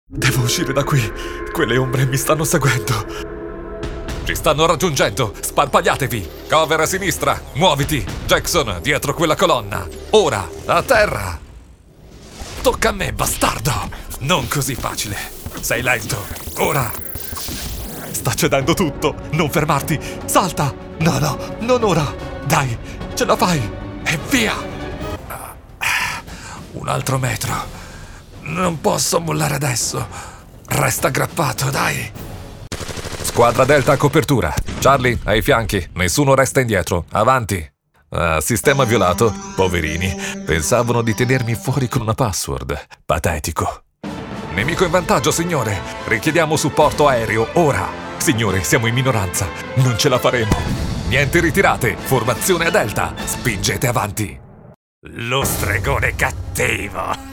Devo uscire da qui. Quelle ombre mi stanno seguendo. Ci stanno raggiungendo. Sparpagliatevi. Cover a sinistra. Muoviti. Jackson, dietro quella colonna. Ora, a terra. Tocca a me, bastardo. Non così facile. Sei lento. Ora. Sta cedendo tutto. Non fermarti. Salta. No, non ora. Dai, ce la fai. E via. Un altro metro. Non posso mollare adesso. Resta aggrappato, dai. Squadra Delta a copertura. Charlie, ai fianchi. Nessuno resta indietro. Avanti. Sistema violato. Poverini. Pensavano di tenermi fuori con una password. Patetico. Nemico in vantaggio, signore. Richiediamo supporto aereo, ora. Signore, siamo in minoranza. Non ce la faremo. Niente ritirate. Formazione a Delta. Spingete avanti. Lo stregone cattivo.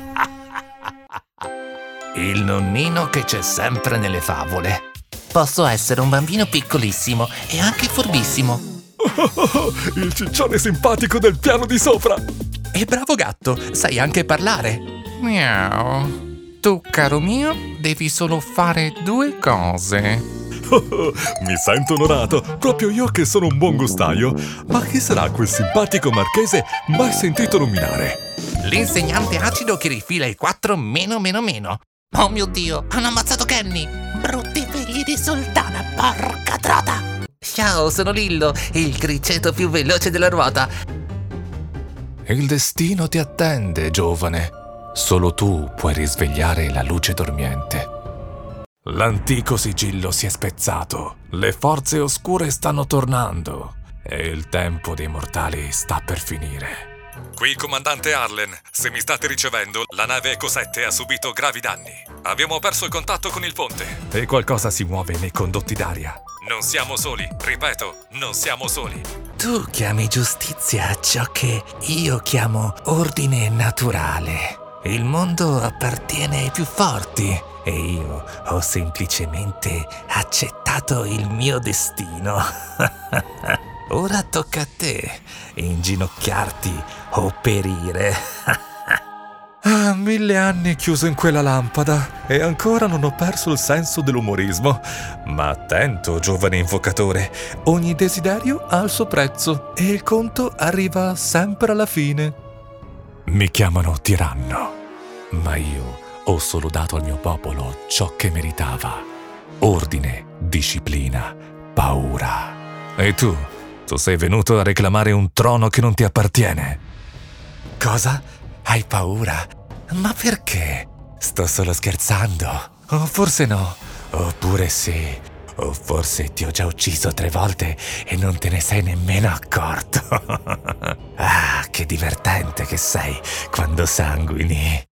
Il nonnino che c'è sempre nelle favole. Posso essere un bambino piccolissimo e anche furbissimo. Il ciccione simpatico del piano di sopra. E bravo gatto, sai anche parlare. Miau. Tu, caro mio, devi solo fare 2 cose. Mi sento onorato, proprio io che sono un buon gustaio. Ma chi sarà quel simpatico marchese mai sentito nominare? L'insegnante acido che rifila il 4 meno meno meno. Oh mio Dio, hanno ammazzato Kenny! Brutti figli di sultana, porca trota! Ciao, sono Lillo, il criceto più veloce della ruota. Il destino ti attende, giovane. Solo tu puoi risvegliare la luce dormiente. L'antico sigillo si è spezzato. Le forze oscure stanno tornando. E il tempo dei mortali sta per finire. Qui comandante Arlen, se mi state ricevendo, la nave Eco 7 ha subito gravi danni. Abbiamo perso il contatto con il ponte e qualcosa si muove nei condotti d'aria. Non siamo soli, ripeto, non siamo soli. Tu chiami giustizia ciò che io chiamo ordine naturale. Il mondo appartiene ai più forti e io ho semplicemente accettato il mio destino. Ora tocca a te inginocchiarti o perire. 1000 anni chiuso in quella lampada e ancora non ho perso il senso dell'umorismo. Ma attento, giovane invocatore, ogni desiderio ha il suo prezzo e il conto arriva sempre alla fine. Mi chiamano tiranno, ma io ho solo dato al mio popolo ciò che meritava. Ordine, disciplina, paura. E tu sei venuto a reclamare un trono che non ti appartiene. Cosa? Hai paura? Ma perché? Sto solo scherzando. O forse no. Oppure sì. O forse ti ho già ucciso 3 volte e non te ne sei nemmeno accorto. Ah, che divertente che sei quando sanguini.